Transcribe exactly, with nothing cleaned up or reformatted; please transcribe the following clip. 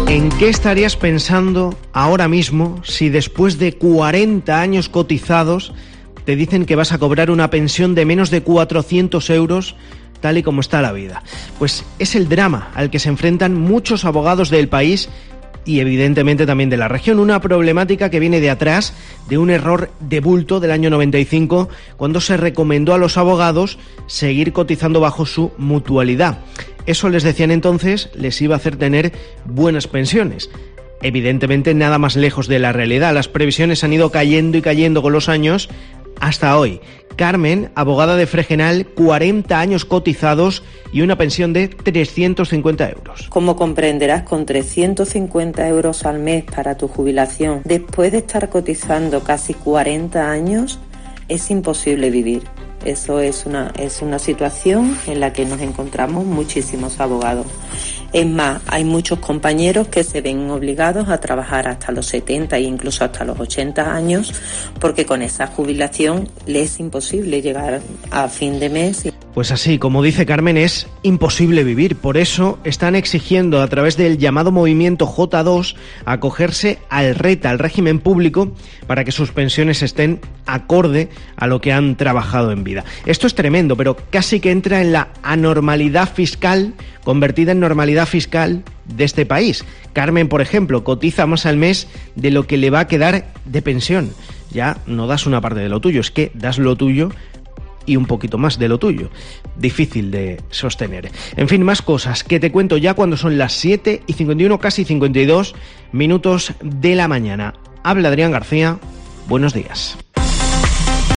¿En qué estarías pensando ahora mismo si después de cuarenta años cotizados te dicen que vas a cobrar una pensión de menos de cuatrocientos euros tal y como está la vida? Pues es el drama al que se enfrentan muchos abogados del país y evidentemente también de la región, una problemática que viene de atrás de un error de bulto del año noventa y cinco, cuando se recomendó a los abogados seguir cotizando bajo su mutualidad. Eso, les decían entonces, les iba a hacer tener buenas pensiones. Evidentemente nada más lejos de la realidad. Las previsiones han ido cayendo y cayendo con los años hasta hoy. Carmen, abogada de Fregenal, cuarenta años cotizados y una pensión de trescientos cincuenta euros. Como comprenderás, con trescientos cincuenta euros al mes para tu jubilación, después de estar cotizando casi cuarenta años, es imposible vivir. Eso es una, es una situación en la que nos encontramos muchísimos abogados. Es más, hay muchos compañeros que se ven obligados a trabajar hasta los setenta e incluso hasta los ochenta años, porque con esa jubilación les es imposible llegar a fin de mes. Pues así, como dice Carmen, es imposible vivir. Por eso están exigiendo a través del llamado movimiento J dos acogerse al RETA, al régimen público, para que sus pensiones estén acorde a lo que han trabajado en vida. Esto es tremendo, pero casi que entra en la anormalidad fiscal convertida en normalidad fiscal de este país. Carmen, por ejemplo, cotiza más al mes de lo que le va a quedar de pensión. Ya no das una parte de lo tuyo, es que das lo tuyo y un poquito más de lo tuyo. Difícil de sostener. En fin, más cosas que te cuento ya cuando son las siete y cincuenta y uno, casi cincuenta y dos minutos de la mañana. Habla Adrián García. Buenos días.